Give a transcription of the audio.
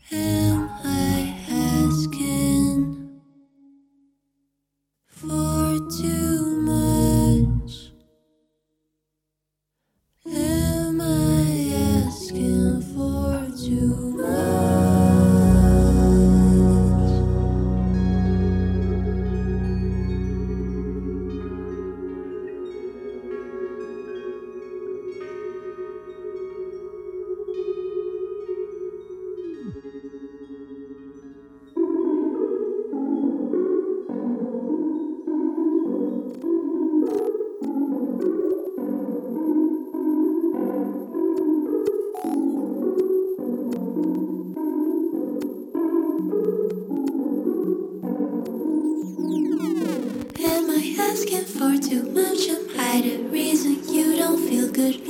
Am I asking for too much? Am I asking for too much? Am I asking for too much? Am I the reason you don't feel good?